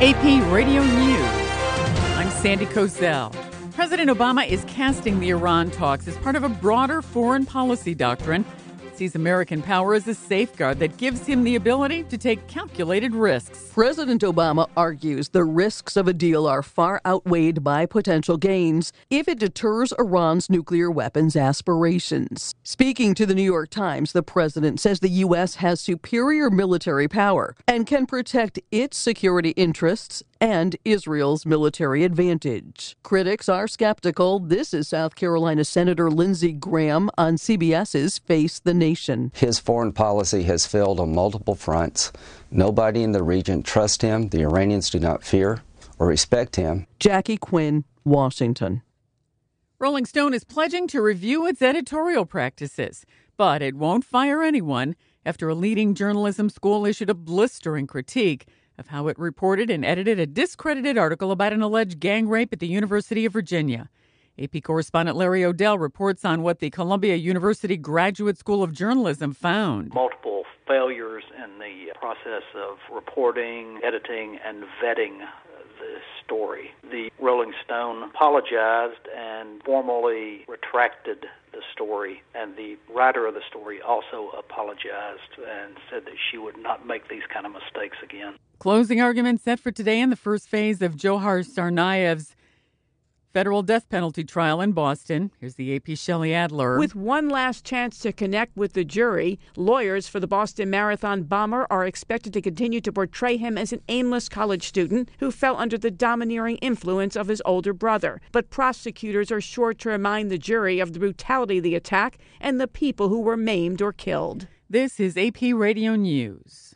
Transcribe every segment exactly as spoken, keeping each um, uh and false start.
A P Radio News. I'm Sandy Kozel. President Obama is casting the Iran talks as part of a broader foreign policy doctrine. It sees American power as a safeguard that gives him the ability to take calculated risks. President Obama argues the risks of a deal are far outweighed by potential gains if it deters Iran's nuclear weapons aspirations. Speaking to the New York Times, the president says the U S has superior military power and can protect its security interests and Israel's military advantage. Critics are skeptical. This is South Carolina Senator Lindsey Graham on CBS's Face the Nation. His foreign policy has failed on multiple fronts. Nobody in the region trusts him. The Iranians do not fear or respect him. Jackie Quinn, Washington. Rolling Stone is pledging to review its editorial practices, but it won't fire anyone after a leading journalism school issued a blistering critique of how it reported and edited a discredited article about an alleged gang rape at the University of Virginia. A P correspondent Larry O'Dell reports on what the Columbia University Graduate School of Journalism found. Multiple failures in the process of reporting, editing, and vetting the story. The Rolling Stone apologized and formally retracted the story, and the writer of the story also apologized and said that she would not make these kind of mistakes again. Closing arguments set for today in the first phase of Johar Tsarnaev's federal death penalty trial in Boston. Here's the A P's Shelley Adler. With one last chance to connect with the jury, lawyers for the Boston Marathon bomber are expected to continue to portray him as an aimless college student who fell under the domineering influence of his older brother. But prosecutors are sure to remind the jury of the brutality of the attack and the people who were maimed or killed. This is A P Radio News.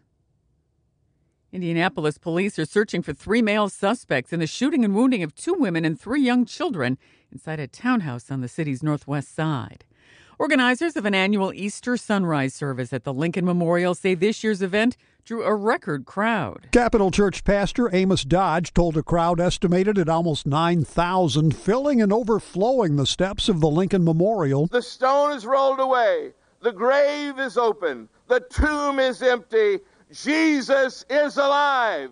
Indianapolis police are searching for three male suspects in the shooting and wounding of two women and three young children inside a townhouse on the city's northwest side. Organizers of an annual Easter sunrise service at the Lincoln Memorial say this year's event drew a record crowd. Capital Church pastor Amos Dodge told a crowd estimated at almost nine thousand, filling and overflowing the steps of the Lincoln Memorial. The stone is rolled away. The grave is open. The tomb is empty. Jesus is alive!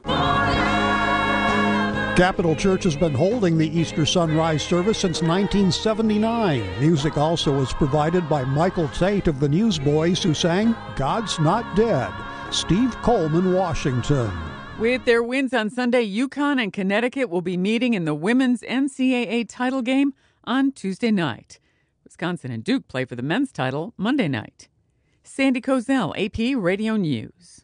Capital Church has been holding the Easter sunrise service since nineteen seventy-nine. Music also was provided by Michael Tate of the Newsboys, who sang God's Not Dead. Steve Coleman, Washington. With their wins on Sunday, UConn and Connecticut will be meeting in the women's N C double A title game on Tuesday night. Wisconsin and Duke play for the men's title Monday night. Sandy Kozel, A P Radio News.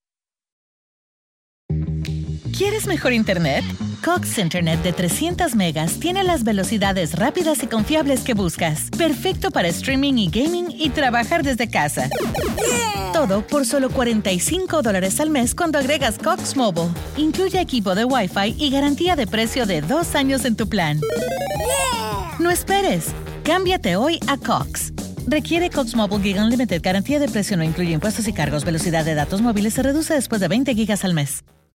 ¿Quieres mejor internet? Cox Internet de trescientas megas tiene las velocidades rápidas y confiables que buscas. Perfecto para streaming y gaming y trabajar desde casa. Yeah. Todo por solo cuarenta y cinco dólares al mes cuando agregas Cox Mobile. Incluye equipo de Wi-Fi y garantía de precio de dos años en tu plan. Yeah. No esperes. Cámbiate hoy a Cox. Requiere Cox Mobile Gig Unlimited. Garantía de precio no incluye impuestos y cargos. Velocidad de datos móviles se reduce después de veinte gigas al mes.